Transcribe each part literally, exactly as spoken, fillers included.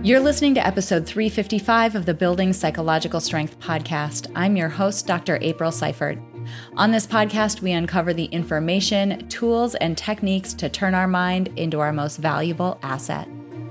You're listening to episode three fifty-five of the Building Psychological Strength podcast. I'm your host, Doctor April Seifert. On this podcast, we uncover the information, tools, and techniques to turn our mind into our most valuable asset.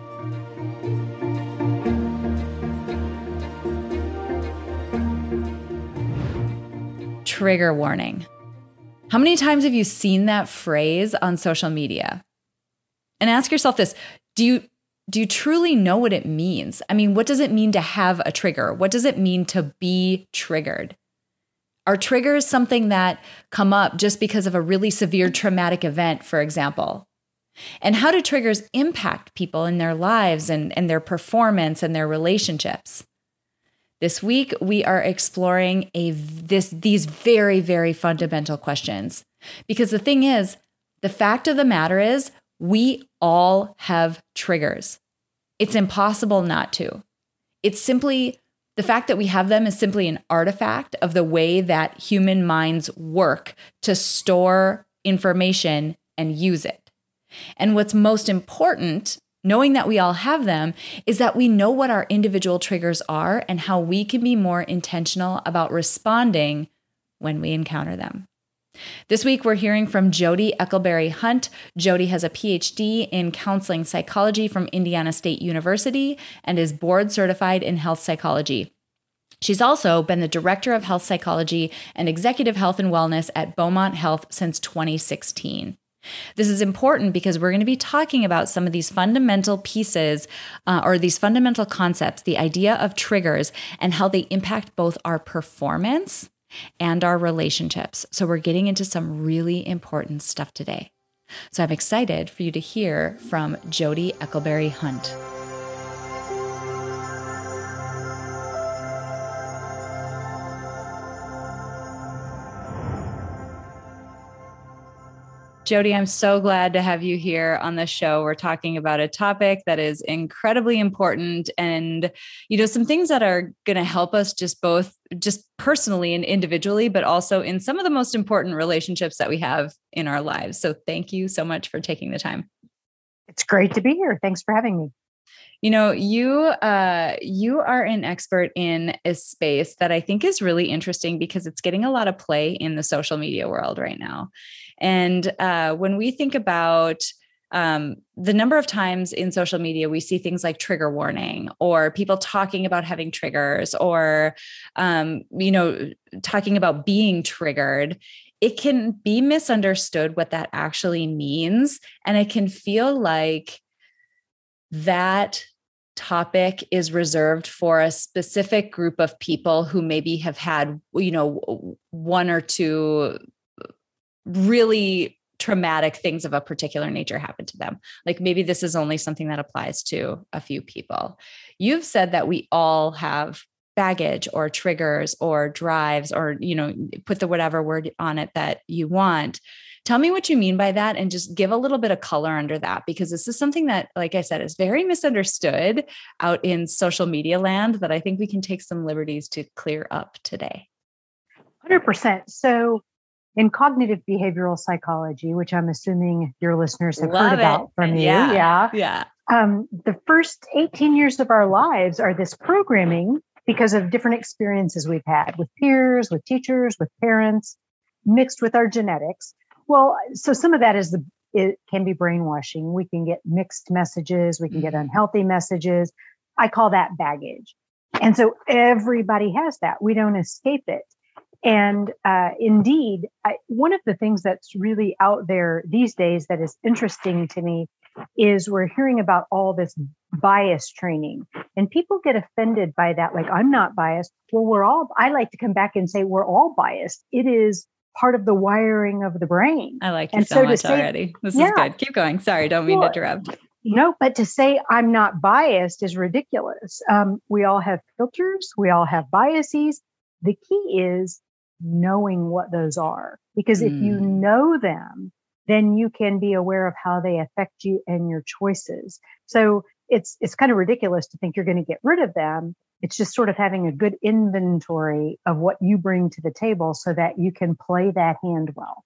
Trigger warning. How many times have you seen that phrase on social media? And ask yourself this, do you Do you truly know what it means? I mean, what does it mean to have a trigger? What does it mean to be triggered? Are triggers something that come up just because of a really severe traumatic event, for example? And how do triggers impact people in their lives and, and their performance and their relationships? This week, we are exploring a this these very, very fundamental questions. Because the thing is, the fact of the matter is, we all have triggers. It's impossible not to. It's simply, the fact that we have them is simply an artifact of the way that human minds work to store information and use it. And what's most important, knowing that we all have them, is that we know what our individual triggers are and how we can be more intentional about responding when we encounter them. This week, we're hearing from Jody Eckelberry Hunt. Jody has a P H D in counseling psychology from Indiana State University and is board certified in health psychology. She's also been the director of health psychology and executive health and wellness at Beaumont Health since twenty sixteen. This is important because we're going to be talking about some of these fundamental pieces uh, or these fundamental concepts, the idea of triggers and how they impact both our performance and our relationships. So we're getting into some really important stuff today. So I'm excited for you to hear from Jody Eckelberry Hunt. Jody, I'm so glad to have you here on the show. We're talking about a topic that is incredibly important and, you know, some things that are going to help us just both just personally and individually, but also in some of the most important relationships that we have in our lives. So thank you so much for taking the time. It's great to be here. Thanks for having me. You know, you uh, you are an expert in a space that I think is really interesting because it's getting a lot of play in the social media world right now. And uh, when we think about um, the number of times in social media, we see things like trigger warning or people talking about having triggers or, um, you know, talking about being triggered, it can be misunderstood what that actually means. And it can feel like that topic is reserved for a specific group of people who maybe have had, you know, one or two really traumatic things of a particular nature happen to them. Like maybe this is only something that applies to a few people. You've said that we all have baggage or triggers or drives or, you know, put the whatever word on it that you want. Tell me what you mean by that and just give a little bit of color under that, because this is something that, like I said, is very misunderstood out in social media land that I think we can take some liberties to clear up today. one hundred percent. So in cognitive behavioral psychology, which I'm assuming your listeners have Love heard it. about from you. Yeah. Yeah. Yeah. Um, the first eighteen years of our lives are this programming because of different experiences we've had with peers, with teachers, with parents, mixed with our genetics. Well, so some of that is the, it can be brainwashing. We can get mixed messages. We can get unhealthy messages. I call that baggage. And so everybody has that. We don't escape it. And uh, indeed, I, one of the things that's really out there these days that is interesting to me is we're hearing about all this bias training, and people get offended by that. Like, I'm not biased. Well, we're all, I like to come back and say we're all biased. It is part of the wiring of the brain. I like you and so, so much say, already. This yeah, is good. Keep going. Sorry, don't mean well, to interrupt. No, but to say I'm not biased is ridiculous. Um, we all have filters. We all have biases. The key is knowing what those are, because mm. if you know them, then you can be aware of how they affect you and your choices. So it's it's kind of ridiculous to think you're going to get rid of them. It's just sort of having a good inventory of what you bring to the table so that you can play that hand well.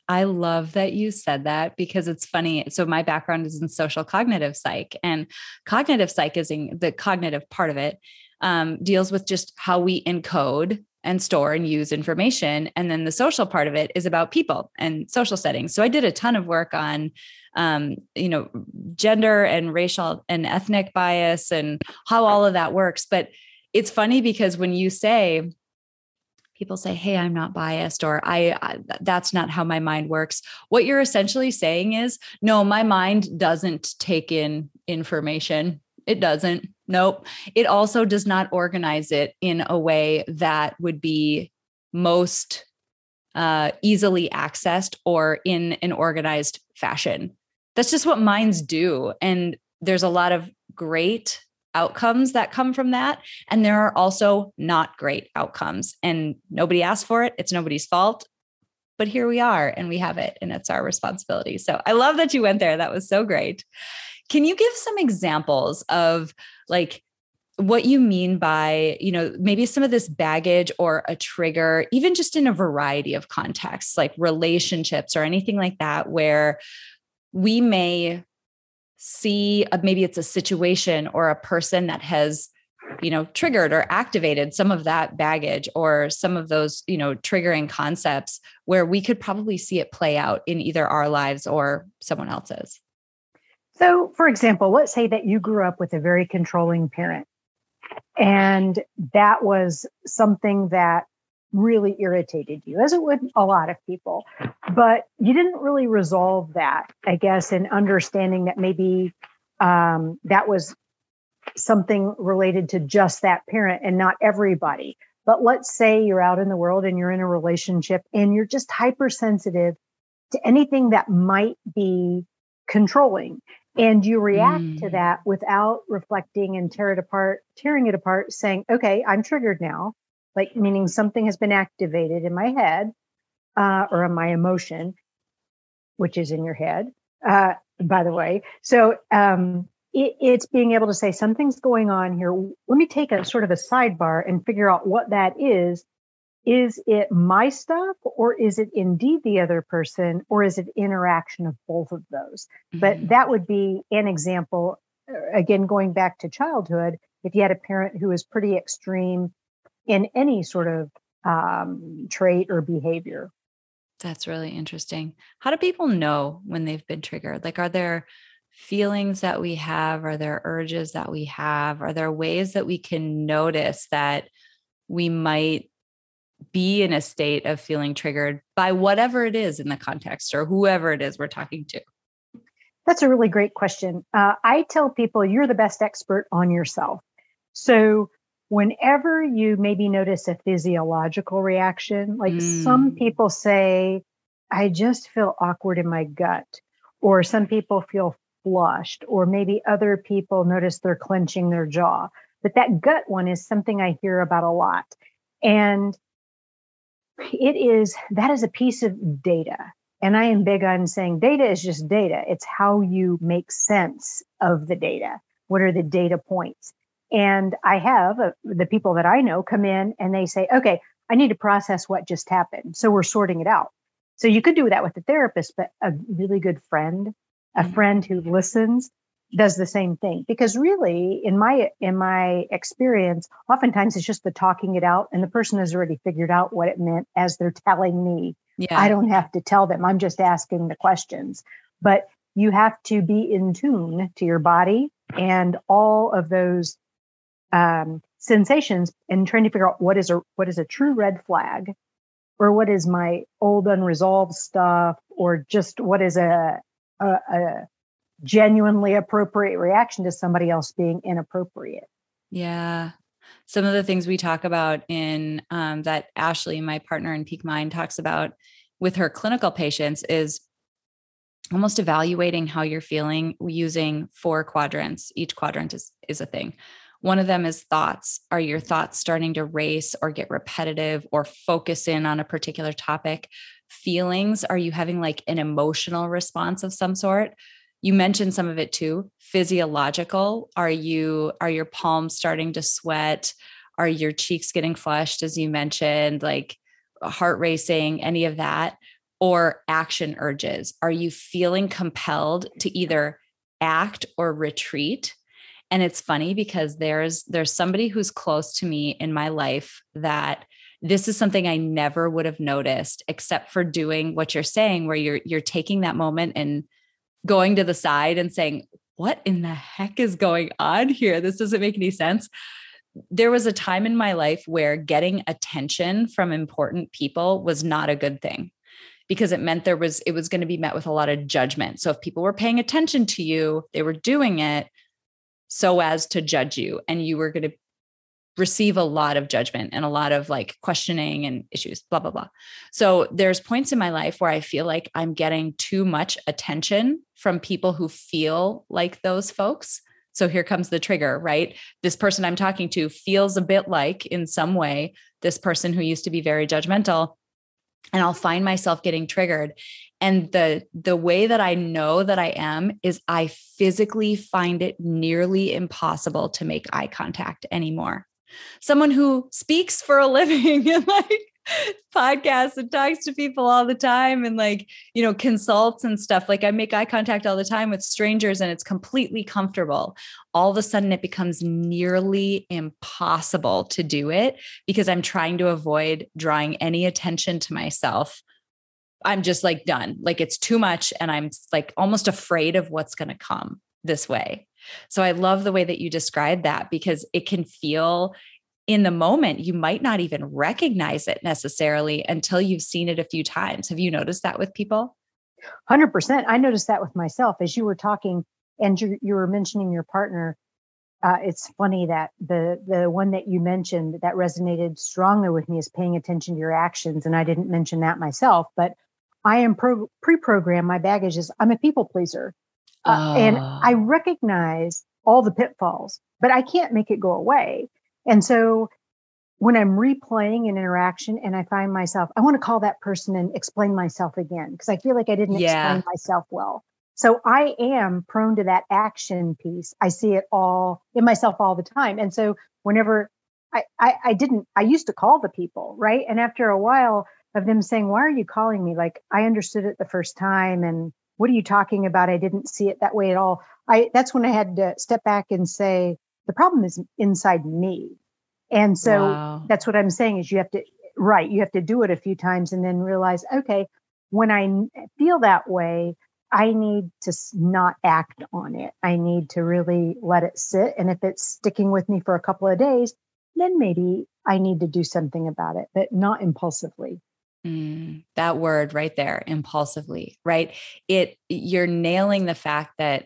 I love that you said that because it's funny. So my background is in social cognitive psych, and cognitive psych is in the cognitive part of it, um, deals with just how we encode and store and use information. And then the social part of it is about people and social settings. So I did a ton of work on, um, you know, gender and racial and ethnic bias and how all of that works. But it's funny because when you say, people say, hey, I'm not biased, or I, I, that's not how my mind works. What you're essentially saying is, no, my mind doesn't take in information. It doesn't. Nope. It also does not organize it in a way that would be most uh, easily accessed or in an organized fashion. That's just what minds do. And there's a lot of great outcomes that come from that. And there are also not great outcomes, and nobody asked for it. It's nobody's fault, but here we are and we have it, and it's our responsibility. So I love that you went there. That was so great. Can you give some examples of like what you mean by, you know, maybe some of this baggage or a trigger, even just in a variety of contexts, like relationships or anything like that, where we may see uh, maybe it's a situation or a person that has, you know, triggered or activated some of that baggage or some of those, you know, triggering concepts where we could probably see it play out in either our lives or someone else's. So, for example, let's say that you grew up with a very controlling parent, and that was something that really irritated you, as it would a lot of people. But you didn't really resolve that, I guess, in understanding that maybe um, that was something related to just that parent and not everybody. But let's say you're out in the world and you're in a relationship and you're just hypersensitive to anything that might be controlling. And you react mm. to that without reflecting and tear it apart, tearing it apart, saying, okay, I'm triggered now. Like, meaning something has been activated in my head uh, or in my emotion, which is in your head, uh, by the way. So um, it, it's being able to say something's going on here. Let me take a sort of a sidebar and figure out what that is. Is it my stuff, or is it indeed the other person, or is it interaction of both of those? Mm-hmm. But that would be an example, again, going back to childhood. If you had a parent who was pretty extreme in any sort of um, trait or behavior. That's really interesting. How do people know when they've been triggered? Like, are there feelings that we have? Are there urges that we have? Are there ways that we can notice that we might be in a state of feeling triggered by whatever it is in the context or whoever it is we're talking to? That's a really great question. Uh, I tell people you're the best expert on yourself. So whenever you maybe notice a physiological reaction, like mm. some people say, I just feel awkward in my gut, or some people feel flushed, or maybe other people notice they're clenching their jaw. But that gut one is something I hear about a lot. And it is, that is a piece of data. And I am big on saying data is just data. It's how you make sense of the data. What are the data points? And I have uh, the people that I know come in and they say, okay, I need to process what just happened. So we're sorting it out. So you could do that with a therapist, but a really good friend, a mm-hmm. friend who listens, does the same thing. Because really, in my in my experience, oftentimes it's just the talking it out, and the person has already figured out what it meant as they're telling me. Yeah. I don't have to tell them. I'm just asking the questions. But you have to be in tune to your body and all of those um, sensations, and trying to figure out what is a what is a true red flag, or what is my old unresolved stuff, or just what is a a, a genuinely appropriate reaction to somebody else being inappropriate. Yeah. Some of the things we talk about in um, that Ashley, my partner in Peak Mind, talks about with her clinical patients is almost evaluating how you're feeling using four quadrants. Each quadrant is, is a thing. One of them is thoughts. Are your thoughts starting to race or get repetitive or focus in on a particular topic? Feelings, are you having like an emotional response of some sort? You mentioned some of it too. Physiological. Are you, are your palms starting to sweat? Are your cheeks getting flushed, as you mentioned, like heart racing, any of that? or action urges? Are you feeling compelled to either act or retreat? And it's funny because there's there's somebody who's close to me in my life that this is something I never would have noticed except for doing what you're saying, where you're you're taking that moment and going to the side and saying, what in the heck is going on here? This doesn't make any sense. There was a time in my life where getting attention from important people was not a good thing, because it meant there was, it was going to be met with a lot of judgment. So if people were paying attention to you, they were doing it so as to judge you, and you were going to receive a lot of judgment and a lot of like questioning and issues, blah, blah, blah. So there's points in my life where I feel like I'm getting too much attention from people who feel like those folks. So here comes the trigger, right? This person I'm talking to feels a bit like, in some way, this person who used to be very judgmental, and I'll find myself getting triggered. And the, the way that I know that I am is I physically find it nearly impossible to make eye contact anymore. Someone who speaks for a living and like podcasts and talks to people all the time and like, you know, consults and stuff. Like I make eye contact all the time with strangers and it's completely comfortable. All of a sudden it becomes nearly impossible to do it because I'm trying to avoid drawing any attention to myself. I'm just like done. Like it's too much. And I'm like almost afraid of what's going to come this way. So I love the way that you described that, because it can feel in the moment, you might not even recognize it necessarily until you've seen it a few times. Have you noticed that with people? one hundred percent. I noticed that with myself as you were talking and you, you were mentioning your partner. Uh, it's funny that the, the one that you mentioned that resonated strongly with me is paying attention to your actions. And I didn't mention that myself, but I am pro- pre-programmed. My baggage is I'm a people pleaser. Uh, oh. And I recognize all the pitfalls, but I can't make it go away. And so when I'm replaying an interaction and I find myself, I want to call that person and explain myself again, because I feel like I didn't yeah. explain myself well. So I am prone to that action piece. I see it all in myself all the time. And so whenever I, I, I didn't, I used to call the people, right? And after a while of them saying, why are you calling me? Like, I understood it the first time. And what are you talking about? I didn't see it that way at all. I, that's when I had to step back and say, the problem is inside me. And so wow. that's what I'm saying is you have to, right. You have to do it a few times and then realize, okay, when I feel that way, I need to not act on it. I need to really let it sit. And if it's sticking with me for a couple of days, then maybe I need to do something about it, but not impulsively. Mm, that word right there, impulsively, right? It, you're nailing the fact that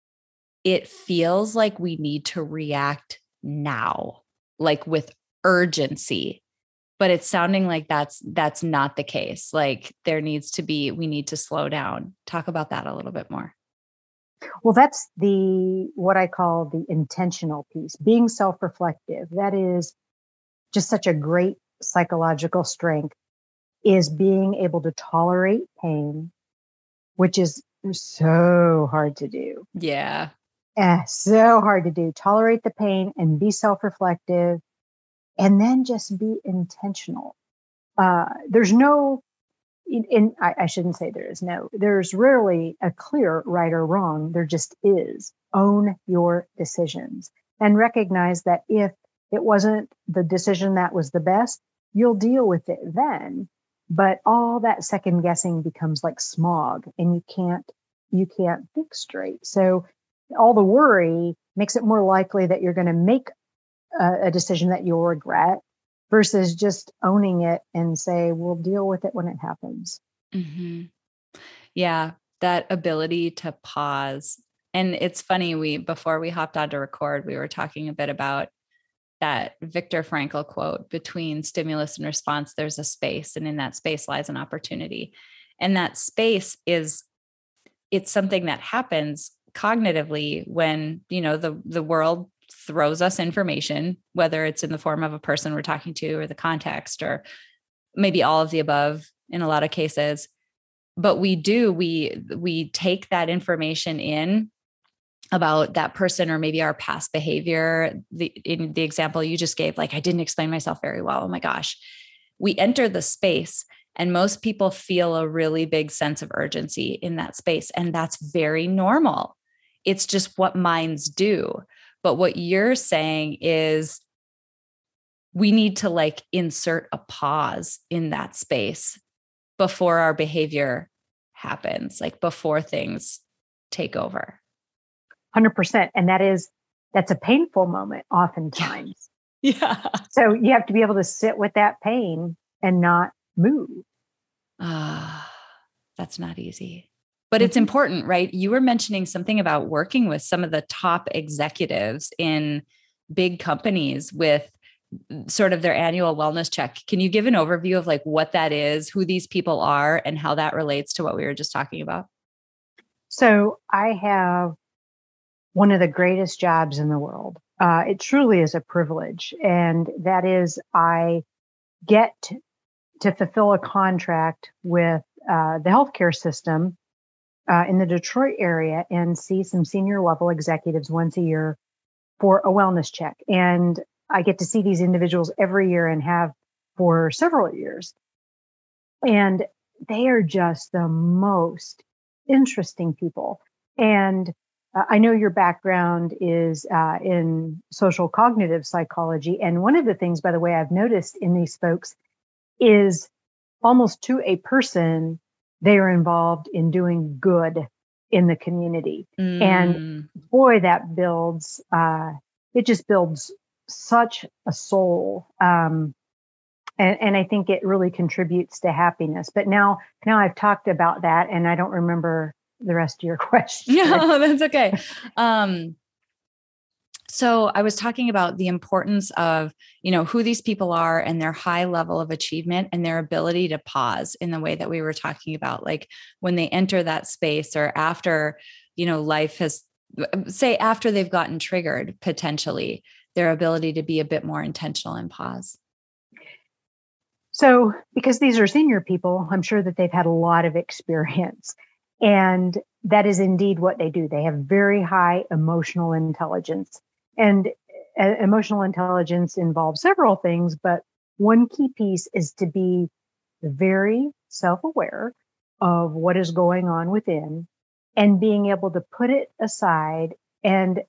it feels like we need to react now, like with urgency, but it's sounding like that's, that's not the case. Like there needs to be, we need to slow down. Talk about that a little bit more. Well, that's the, what I call the intentional piece, being self-reflective. That is just such a great psychological strength, is being able to tolerate pain, which is so hard to do. Yeah. Eh, so hard to do. Tolerate the pain and be self-reflective, and then just be intentional. Uh, there's no, in, in I, I shouldn't say there is no, there's rarely a clear right or wrong. There just is. Own your decisions and recognize that if it wasn't the decision that was the best, you'll deal with it then. But all that second guessing becomes like smog, and you can't, you can't think straight. So all the worry makes it more likely that you're going to make a, a decision that you'll regret versus just owning it and say, we'll deal with it when it happens. Mm-hmm. Yeah. That ability to pause. And it's funny, we, before we hopped on to record, we were talking a bit about that Viktor Frankl quote, between stimulus and response, there's a space. And in that space lies an opportunity. And that space is, it's something that happens cognitively when, you know, the, the world throws us information, whether it's in the form of a person we're talking to or the context, or maybe all of the above in a lot of cases. But we do, we, we take that information in about that person, or maybe our past behavior. The, in the example you just gave, like, I didn't explain myself very well. Oh my gosh. We enter the space And most people feel a really big sense of urgency in that space. And that's very normal. It's just what minds do. But what you're saying is we need to like insert a pause in that space before our behavior happens, like before things take over. one hundred percent. And that is, that's a painful moment oftentimes. Yeah. So you have to be able to sit with that pain and not move. Ah, that's not easy, but it's important, right? You were mentioning something about working with some of the top executives in big companies with sort of their annual wellness check. Can you give an overview of like what that is, who these people are, and how that relates to what we were just talking about? So I have one of the greatest jobs in the world. Uh, it truly is a privilege. And that is, I get to fulfill a contract with uh, the healthcare system uh, in the Detroit area and see some senior level executives once a year for a wellness check. And I get to see these individuals every year and have for several years. And they are just the most interesting people. And uh, I know your background is uh, in social cognitive psychology. And one of the things, by the way, I've noticed in these folks is almost to a person, they are involved in doing good in the community. Mm. And boy, that builds, uh, it just builds such a soul. Um, and, and I think it really contributes to happiness. But now, now I've talked about that and I don't remember the rest of your question. No, that's okay. Um, so I was talking about the importance of, you know, who these people are and their high level of achievement and their ability to pause in the way that we were talking about, like when they enter that space or after, you know, life has, say after they've gotten triggered, potentially their ability to be a bit more intentional and pause. So because these are senior people, I'm sure that they've had a lot of experience. And that is indeed what they do. They have very high emotional intelligence. And uh, emotional intelligence involves several things, but one key piece is to be very self-aware of what is going on within and being able to put it aside, and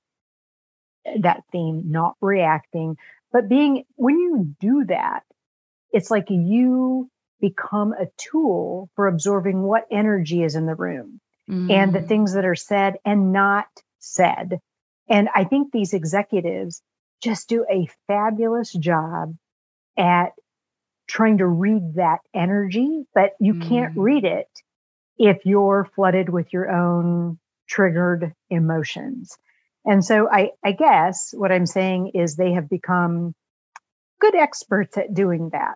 that theme, not reacting, but being, when you do that, it's like you become a tool for absorbing what energy is in the room mm. and the things that are said and not said. And I think these executives just do a fabulous job at trying to read that energy, but you mm. can't read it if you're flooded with your own triggered emotions. And so I, I guess what I'm saying is they have become good experts at doing that.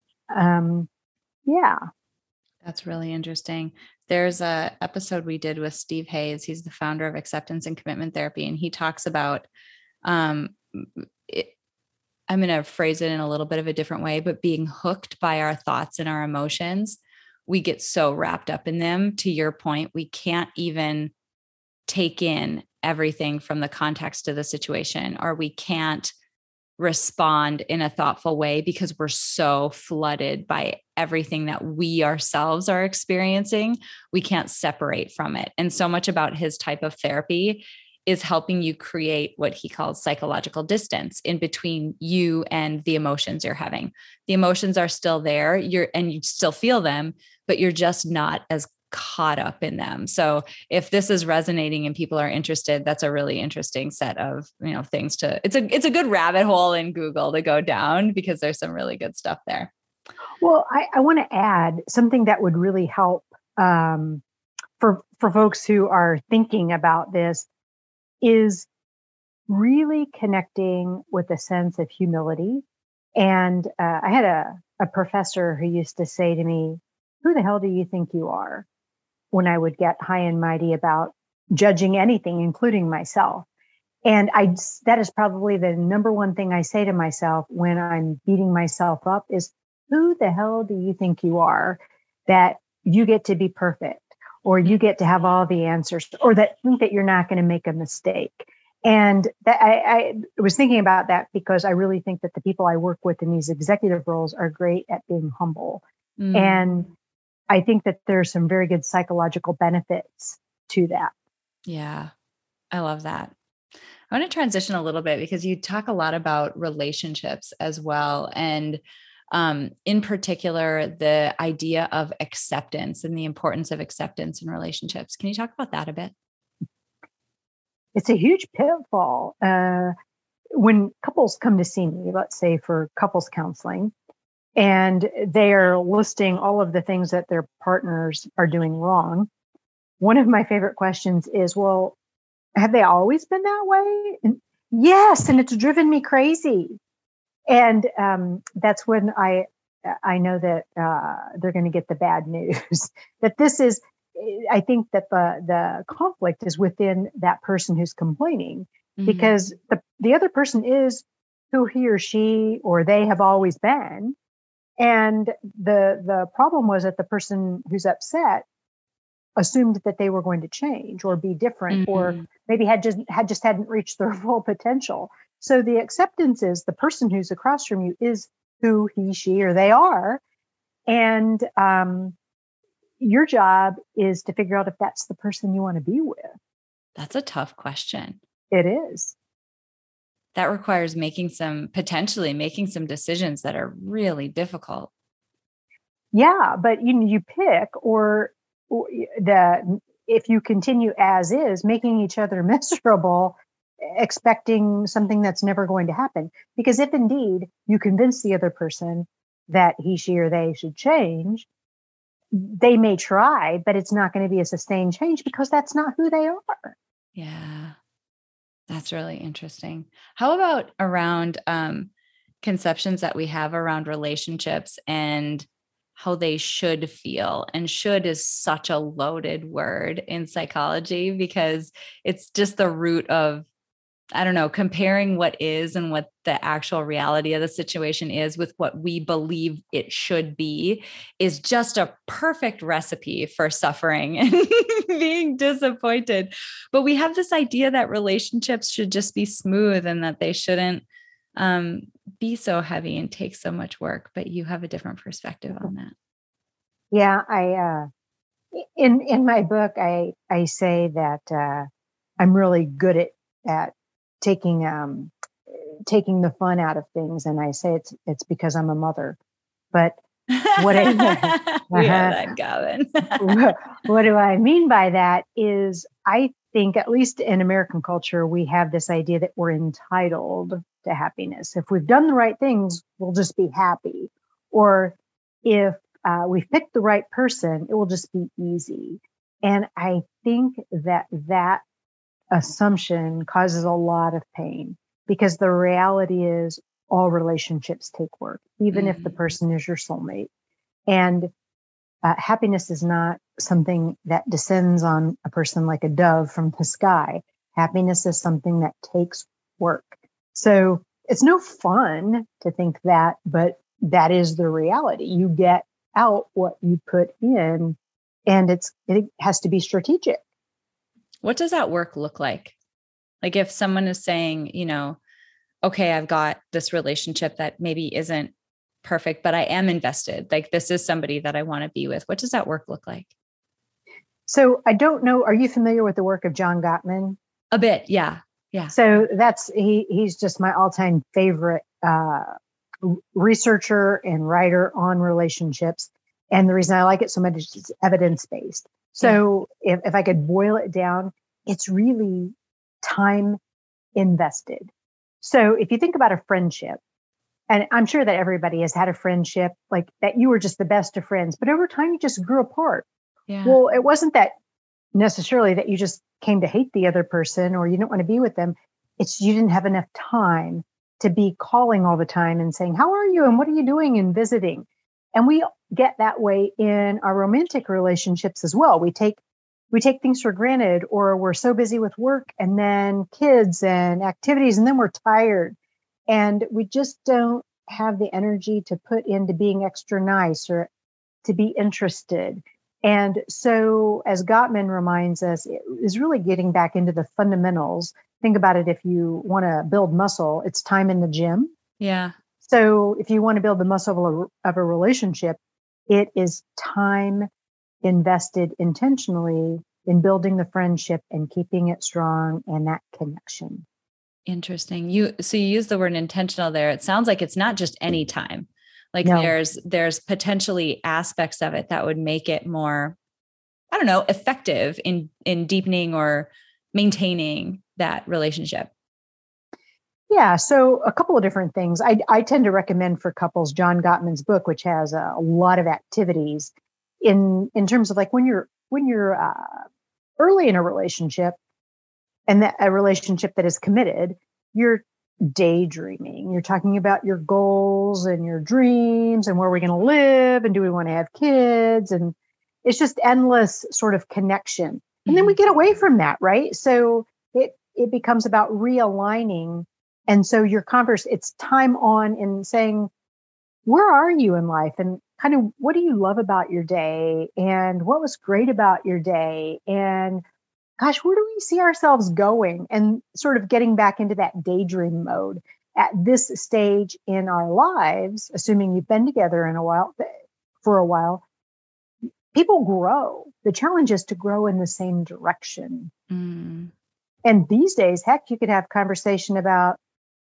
Um, yeah. That's really interesting. There's a episode we did with Steve Hayes. He's the founder of Acceptance and Commitment Therapy. And he talks about, um, it, I'm going to phrase it in a little bit of a different way, but being hooked by our thoughts and our emotions. We get so wrapped up in them. To your point, we can't even take in everything from the context of the situation, or we can't respond in a thoughtful way because we're so flooded by everything that we ourselves are experiencing. We can't separate from it. And so much about his type of therapy is helping you create what he calls psychological distance in between you and the emotions you're having. The emotions are still there, you're and you still feel them, but you're just not as caught up in them. So if this is resonating and people are interested, that's a really interesting set of, you know, things to, it's a, it's a good rabbit hole in Google to go down because there's some really good stuff there. Well, I, I want to add something that would really help um, for, for folks who are thinking about this is really connecting with a sense of humility. And uh, I had a, a professor who used to say to me, "Who the hell do you think you are?" when I would get high and mighty about judging anything, including myself. And I, that is probably the number one thing I say to myself when I'm beating myself up is, who the hell do you think you are that you get to be perfect, or you get to have all the answers, or that think that you're not going to make a mistake? And that I, I was thinking about that because I really think that the people I work with in these executive roles are great at being humble Mm. And I think that there's some very good psychological benefits to that. Yeah, I love that. I want to transition a little bit because you talk a lot about relationships as well. And um, in particular, the idea of acceptance and the importance of acceptance in relationships. Can you talk about that a bit? It's a huge pitfall. Uh, when couples come to see me, let's say for couples counseling, and they are listing all of the things that their partners are doing wrong, one of my favorite questions is, well, have they always been that way? And yes, and it's driven me crazy. And um, that's when I I know that uh, they're going to get the bad news. That this is, I think that the the conflict is within that person who's complaining, Mm-hmm. because the the other person is who he or she or they have always been. And the the problem was that the person who's upset assumed that they were going to change or be different, Mm-hmm. or maybe had just had just hadn't reached their full potential. So the acceptance is the person who's across from you is who he, she, or they are, and um, your job is to figure out if that's the person you want to be with. That's a tough question. It is. That requires making some, potentially making some decisions that are really difficult. Yeah, but you you pick, or, or the if you continue as is, making each other miserable, expecting something that's never going to happen. Because if indeed you convince the other person that he, she, or they should change, they may try, but it's not going to be a sustained change because that's not who they are. Yeah, that's really interesting. How about around um, conceptions that we have around relationships and how they should feel? And should is such a loaded word in psychology because it's just the root of, I don't know, comparing what is and what the actual reality of the situation is with what we believe it should be is just a perfect recipe for suffering and being disappointed. But we have this idea that relationships should just be smooth and that they shouldn't um, be so heavy and take so much work. But you have a different perspective on that. Yeah, I uh, in in my book, I I say that uh, I'm really good at at taking um, taking the fun out of things, and I say it's it's because I'm a mother. But what I we have that, Gavin. what, what do I mean by that is I think, at least in American culture, we have this idea that we're entitled to happiness. If we've done the right things, we'll just be happy. Or if uh, we've picked the right person, it will just be easy. And I think that that assumption causes a lot of pain, because the reality is all relationships take work, even mm. if the person is your soulmate. And uh, happiness is not something that descends on a person like a dove from the sky. Happiness is something that takes work. So it's no fun to think that, but that is the reality. You get out what you put in, and it's it has to be strategic. What does that work look like? Like if someone is saying, you know, okay, I've got this relationship that maybe isn't perfect, but I am invested. Like this is somebody that I want to be with. What does that work look like? So I don't know. Are you familiar with the work of John Gottman? A bit. Yeah. Yeah. So that's, he he's just my all-time favorite uh, researcher and writer on relationships. And the reason I like it so much is it's evidence-based. So yeah. if, if I could boil it down, it's really time invested. So if you think about a friendship, and I'm sure that everybody has had a friendship like that, you were just the best of friends, but over time you just grew apart. Yeah. Well, it wasn't that necessarily that you just came to hate the other person or you didn't want to be with them. It's you didn't have enough time to be calling all the time and saying, how are you? And what are you doing? And visiting. And we get that way in our romantic relationships as well. We take we take things for granted, or we're so busy with work and then kids and activities, and then we're tired. And we just don't have the energy to put into being extra nice or to be interested. And so, as Gottman reminds us, it is really getting back into the fundamentals. Think about it. If you want to build muscle, it's time in the gym. Yeah. So if you want to build the muscle of a, of a relationship, It is time invested intentionally in building the friendship and keeping it strong and that connection. Interesting. You so you use the word intentional there. It sounds like it's not just any time. Like No. there's there's potentially aspects of it that would make it more, I don't know, effective in in deepening or maintaining that relationship. Yeah. So a couple of different things. I, I tend to recommend for couples John Gottman's book, which has a, a lot of activities in in terms of like when you're when you're uh, early in a relationship and that a relationship that is committed, you're daydreaming. You're talking about your goals and your dreams and where we're going to live and do we want to have kids, and it's just endless sort of connection. And then we get away from that, right? So it it becomes about realigning. And so your converse, it's time on in saying, where are you in life? And kind of what do you love about your day? And what was great about your day? And gosh, where do we see ourselves going? And sort of getting back into that daydream mode at this stage in our lives, assuming you've been together in a while, for a while, people grow. The challenge is to grow in the same direction. Mm. And these days, heck, you could have conversation about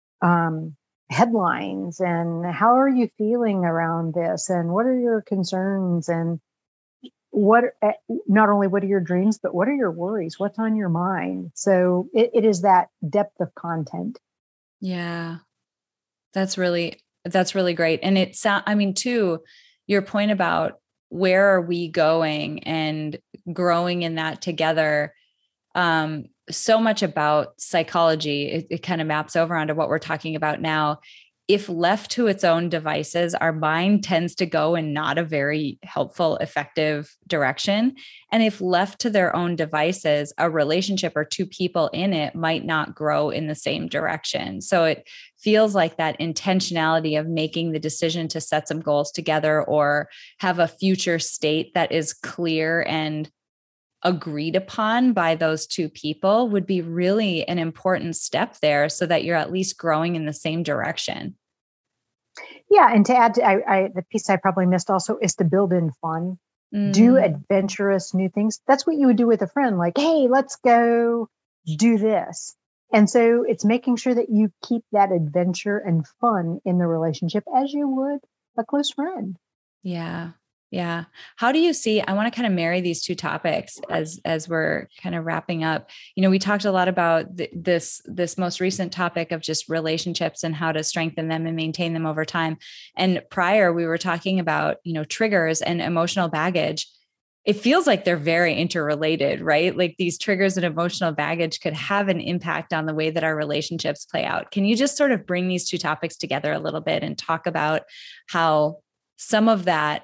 um, headlines and how are you feeling around this? And what are your concerns? And what, not only what are your dreams, but what are your worries? What's on your mind? So it, it is that depth of content. Yeah, that's really, that's really great. And it sounds, I mean, too, your point about where are we going and growing in that together. Um, so much about psychology, it, it kind of maps over onto what we're talking about now. If left to its own devices, our mind tends to go in not a very helpful, effective direction. And if left to their own devices, a relationship or two people in it might not grow in the same direction. So it feels like that intentionality of making the decision to set some goals together or have a future state that is clear and agreed upon by those two people would be really an important step there so that you're at least growing in the same direction. Yeah. And to add to I, I, the piece I probably missed also is to build in fun, mm. do adventurous new things. That's what you would do with a friend. Like, hey, let's go do this. And so it's making sure that you keep that adventure and fun in the relationship as you would a close friend. Yeah. Yeah. How do you see, I want to kind of marry these two topics as, as we're kind of wrapping up. You know, we talked a lot about th- this, this most recent topic of just relationships and how to strengthen them and maintain them over time. And prior, we were talking about, you know, triggers and emotional baggage. It feels like they're very interrelated, right? Like these triggers and emotional baggage could have an impact on the way that our relationships play out. Can you just sort of bring these two topics together a little bit and talk about how some of that,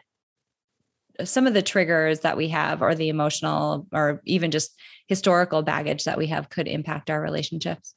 some of the triggers that we have or the emotional or even just historical baggage that we have could impact our relationships?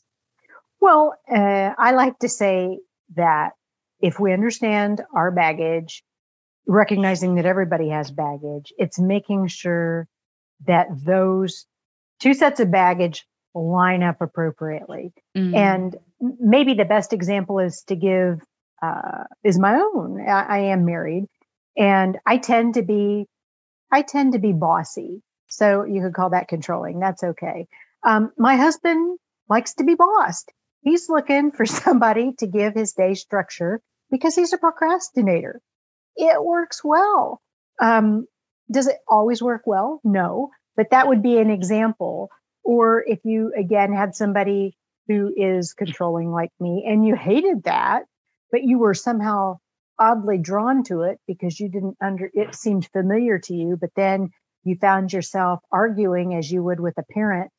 Well, uh, I like to say that if we understand our baggage, recognizing that everybody has baggage, it's making sure that those two sets of baggage line up appropriately. Mm. And maybe the best example is to give, uh, is my own. I, I am married. And I tend to be, I tend to be bossy. So you could call that controlling. That's okay. Um, my husband likes to be bossed. He's looking for somebody to give his day structure because he's a procrastinator. It works well. Um, does it always work well? No, but that would be an example. Or if you, again, had somebody who is controlling like me and you hated that, but you were somehow oddly drawn to it because you didn't under, it seemed familiar to you, but then you found yourself arguing as you would with a parent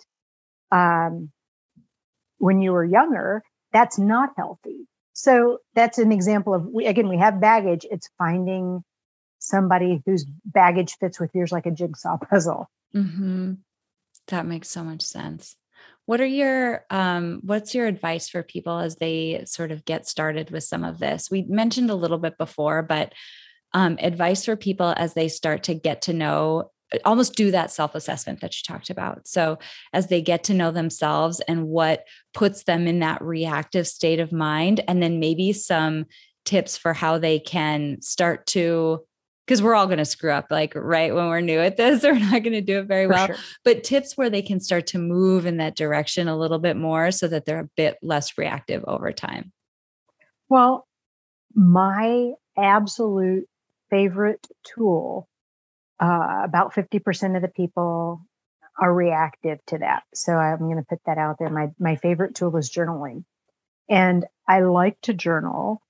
um, when you were younger, that's not healthy. So that's an example of, we, again, we have baggage. It's finding somebody whose baggage fits with yours like a jigsaw puzzle. Mm-hmm. That makes so much sense. What are your, um, what's your advice for people as they sort of get started with some of this? We mentioned a little bit before, but um, advice for people as they start to get to know, almost do that self-assessment that you talked about. So as they get to know themselves and what puts them in that reactive state of mind, and then maybe some tips for how they can start to because we're all going to screw up, like right when we're new at this, we're not going to do it very For well, sure. but tips where they can start to move in that direction a little bit more so that they're a bit less reactive over time. Well, my absolute favorite tool, uh, about fifty percent of the people are reactive to that. So I'm going to put that out there. My, my favorite tool is journaling. And I like to journal.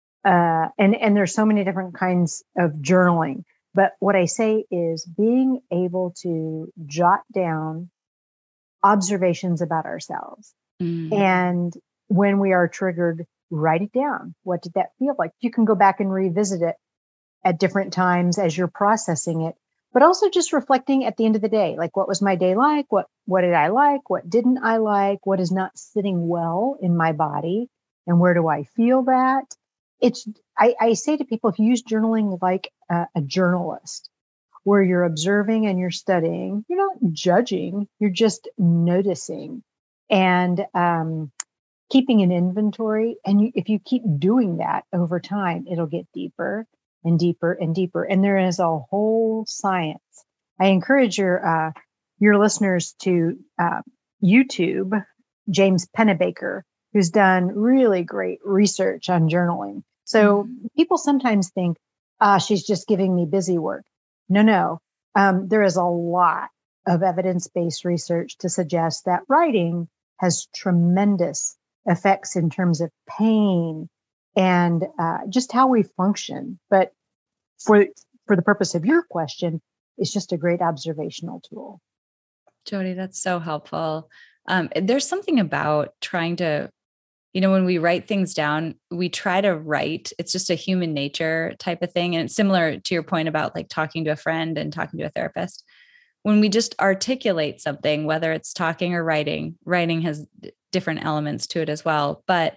Uh, and, and there's so many different kinds of journaling. But what I say is being able to jot down observations about ourselves. Mm. And when we are triggered, write it down. What did that feel like? You can go back and revisit it at different times as you're processing it, but also just reflecting at the end of the day, like what was my day like? What, what did I like? What didn't I like? What is not sitting well in my body? And where do I feel that? It's, I, I say to people, if you use journaling like a, a journalist, where you're observing and you're studying, you're not judging, you're just noticing and um, keeping an inventory. And you, if you keep doing that over time, it'll get deeper and deeper and deeper. And there is a whole science. I encourage your uh, your listeners to uh, YouTube James Pennebaker, who's done really great research on journaling. So mm-hmm. people sometimes think, ah, she's just giving me busy work. No, no. Um, there is a lot of evidence-based research to suggest that writing has tremendous effects in terms of pain and uh, just how we function. But for for the purpose of your question, it's just a great observational tool. Jody, that's so helpful. Um, there's something about trying to, you know, when we write things down, we try to write, it's just a human nature type of thing. And it's similar to your point about like talking to a friend and talking to a therapist. When we just articulate something, whether it's talking or writing, writing has different elements to it as well, but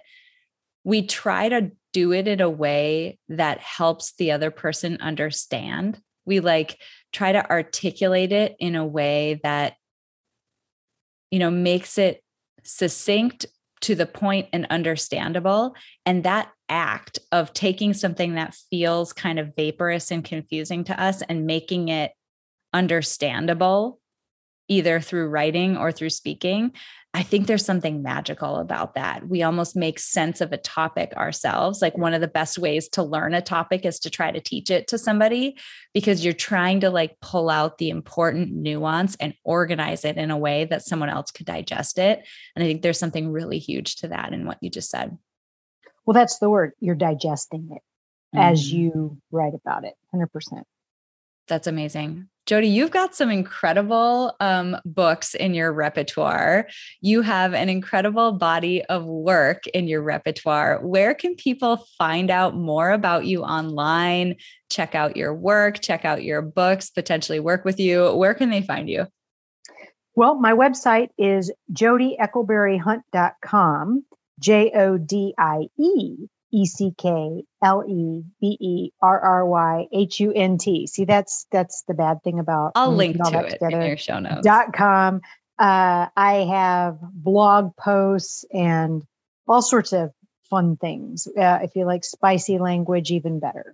we try to do it in a way that helps the other person understand. We like try to articulate it in a way that, you know, makes it succinct, to the point, and understandable. And that act of taking something that feels kind of vaporous and confusing to us and making it understandable, either through writing or through speaking, I think there's something magical about that. We almost make sense of a topic ourselves. Like one of the best ways to learn a topic is to try to teach it to somebody, because you're trying to like pull out the important nuance and organize it in a way that someone else could digest it. And I think there's something really huge to that in what you just said. Well, that's the word. You're digesting it mm-hmm. as you write about it. one hundred percent. That's amazing. Jody, you've got some incredible um, books in your repertoire. You have an incredible body of work in your repertoire. Where can people find out more about you online, check out your work, check out your books, potentially work with you? Where can they find you? Well, my website is jody eckleberry hunt dot com, J O D I E E C K L E B E R R Y H U N T. See, that's that's the bad thing about I'll link to it together. In your show notes. Dot com. Uh, I have blog posts and all sorts of fun things. Uh, if you like spicy language, even better.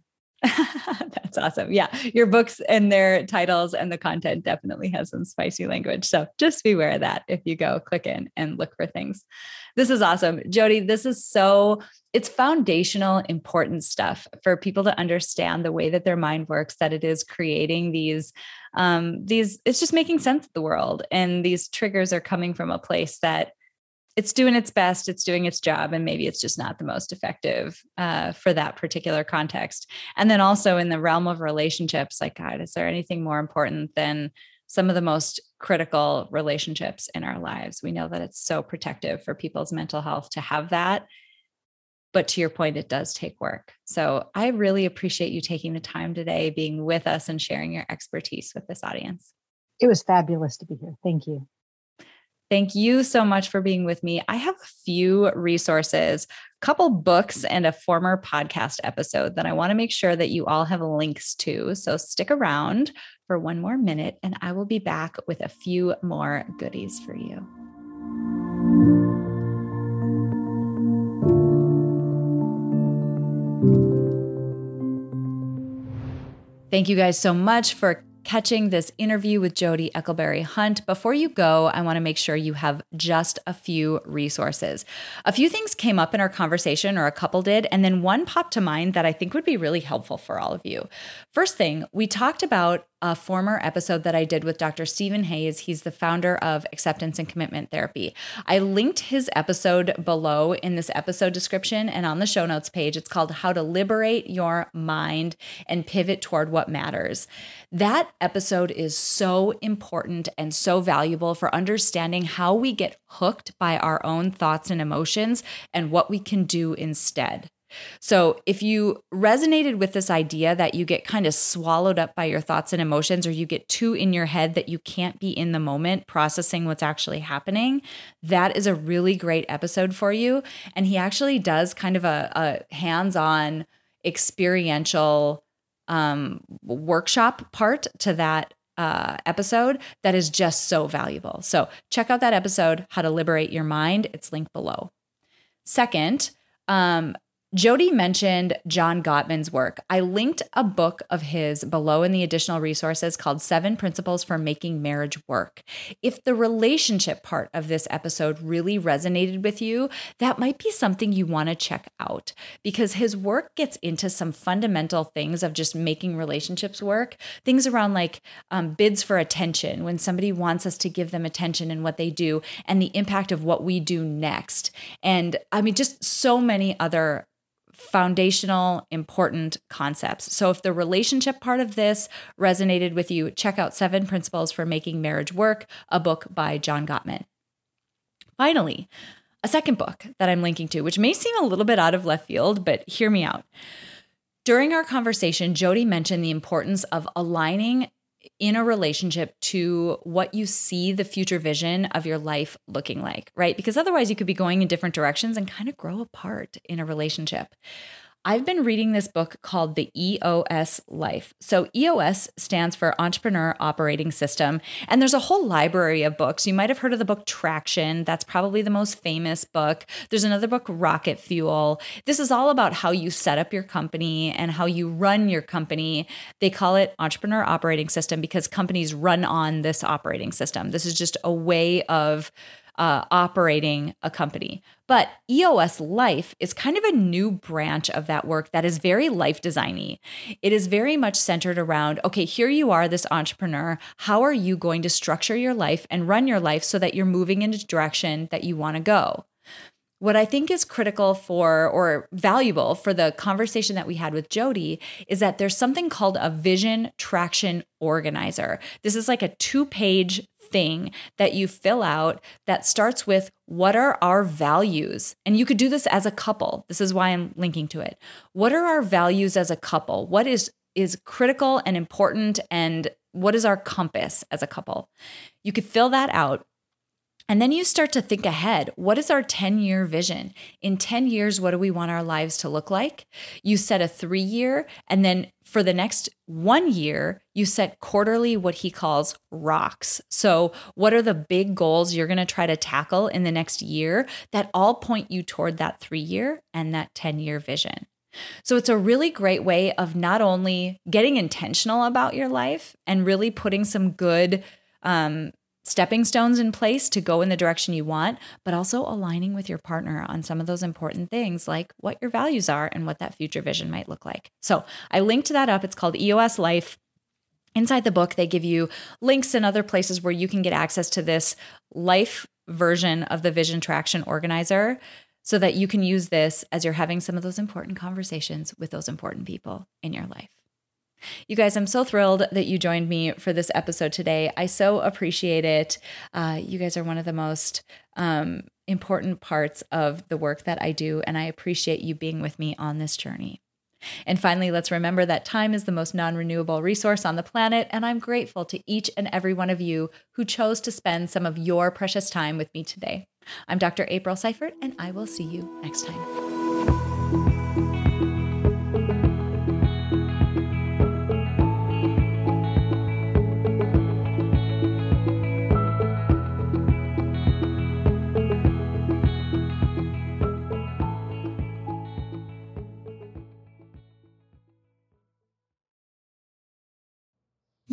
That's awesome. Yeah. Your books and their titles and the content definitely has some spicy language. So just beware of that if you go click in and look for things. This is awesome. Jody, this is so, it's foundational, important stuff for people to understand the way that their mind works, that it is creating these, um, these, it's just making sense of the world. And these triggers are coming from a place that it's doing its best, it's doing its job, and maybe it's just not the most effective uh, for that particular context. And then also in the realm of relationships, like, God, is there anything more important than some of the most critical relationships in our lives? We know that it's so protective for people's mental health to have that. But to your point, it does take work. So I really appreciate you taking the time today, being with us and sharing your expertise with this audience. It was fabulous to be here. Thank you. Thank you so much for being with me. I have a few resources, a couple books, and a former podcast episode that I want to make sure that you all have links to. So stick around for one more minute, and I will be back with a few more goodies for you. Thank you guys so much for catching this interview with Jodi Eckleberry Hunt. Before you go, I want to make sure you have just a few resources. A few things came up in our conversation, or a couple did, and then one popped to mind that I think would be really helpful for all of you. First thing, we talked about a former episode that I did with Doctor Stephen Hayes. He's the founder of Acceptance and Commitment Therapy. I linked his episode below in this episode description and on the show notes page. It's called How to Liberate Your Mind and Pivot Toward What Matters. That episode is so important and so valuable for understanding how we get hooked by our own thoughts and emotions and what we can do instead. So if you resonated with this idea that you get kind of swallowed up by your thoughts and emotions, or you get too in your head that you can't be in the moment processing what's actually happening, that is a really great episode for you. And he actually does kind of a, a hands-on experiential um, workshop part to that uh, episode that is just so valuable. So check out that episode, How to Liberate Your Mind. It's linked below. Second, um, Jodi mentioned John Gottman's work. I linked a book of his below in the additional resources called Seven Principles for Making Marriage Work. If the relationship part of this episode really resonated with you, that might be something you want to check out, because his work gets into some fundamental things of just making relationships work. Things around like um, bids for attention, when somebody wants us to give them attention and what they do, and the impact of what we do next. And I mean, just so many other foundational, important concepts. So if the relationship part of this resonated with you, check out Seven Principles for Making Marriage Work, a book by John Gottman. Finally, a second book that I'm linking to, which may seem a little bit out of left field, but hear me out. During our conversation, Jodi mentioned the importance of aligning in a relationship to what you see the future vision of your life looking like, right? Because otherwise you could be going in different directions and kind of grow apart in a relationship. I've been reading this book called The E O S Life. So E O S stands for Entrepreneur Operating System, and there's a whole library of books. You might have heard of the book Traction. That's probably the most famous book. There's another book, Rocket Fuel. This is all about how you set up your company and how you run your company. They call it Entrepreneur Operating System because companies run on this operating system. This is just a way of Uh, operating a company. But E O S Life is kind of a new branch of that work that is very life designy. It is very much centered around, okay, here you are, this entrepreneur. How are you going to structure your life and run your life so that you're moving in a direction that you want to go? What I think is critical for, or valuable for the conversation that we had with Jodi, is that there's something called a vision traction organizer. This is like a two-page thing that you fill out that starts with, what are our values? And you could do this as a couple. This is why I'm linking to it. What are our values as a couple? What is is critical and important, and what is our compass as a couple? You could fill that out. And then you start to think ahead. What is our ten-year vision? In ten years, what do we want our lives to look like? You set a three-year, and then for the next one year, you set quarterly what he calls rocks. So what are the big goals you're going to try to tackle in the next year that all point you toward that three-year and that ten-year vision? So it's a really great way of not only getting intentional about your life and really putting some good um, stepping stones in place to go in the direction you want, but also aligning with your partner on some of those important things, like what your values are and what that future vision might look like. So I linked that up. It's called E O S Life. Inside the book, they give you links and other places where you can get access to this life version of the Vision Traction Organizer, so that you can use this as you're having some of those important conversations with those important people in your life. You guys, I'm so thrilled that you joined me for this episode today. I so appreciate it. Uh, you guys are one of the most um, important parts of the work that I do, and I appreciate you being with me on this journey. And finally, let's remember that time is the most non-renewable resource on the planet, and I'm grateful to each and every one of you who chose to spend some of your precious time with me today. I'm Doctor April Seifert, and I will see you next time.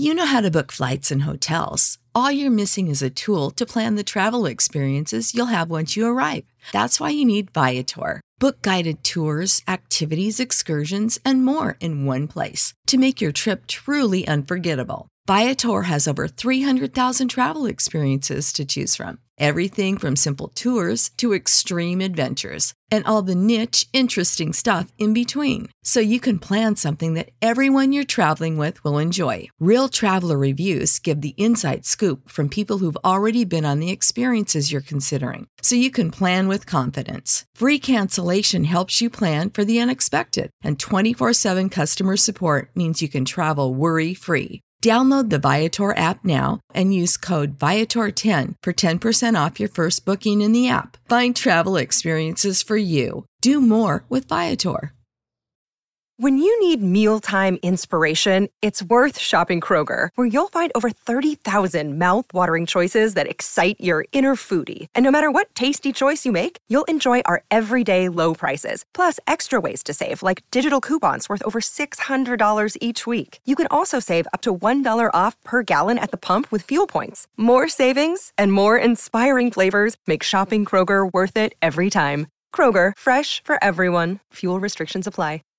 You know how to book flights and hotels. All you're missing is a tool to plan the travel experiences you'll have once you arrive. That's why you need Viator. Book guided tours, activities, excursions, and more in one place to make your trip truly unforgettable. Viator has over three hundred thousand travel experiences to choose from. Everything from simple tours to extreme adventures and all the niche, interesting stuff in between. So you can plan something that everyone you're traveling with will enjoy. Real traveler reviews give the inside scoop from people who've already been on the experiences you're considering. So you can plan with confidence. Free cancellation helps you plan for the unexpected. And twenty-four seven customer support means you can travel worry-free. Download the Viator app now and use code Viator ten for ten percent off your first booking in the app. Find travel experiences for you. Do more with Viator. When you need mealtime inspiration, it's worth shopping Kroger, where you'll find over thirty thousand mouth-watering choices that excite your inner foodie. And no matter what tasty choice you make, you'll enjoy our everyday low prices, plus extra ways to save, like digital coupons worth over six hundred dollars each week. You can also save up to one dollar off per gallon at the pump with fuel points. More savings and more inspiring flavors make shopping Kroger worth it every time. Kroger, fresh for everyone. Fuel restrictions apply.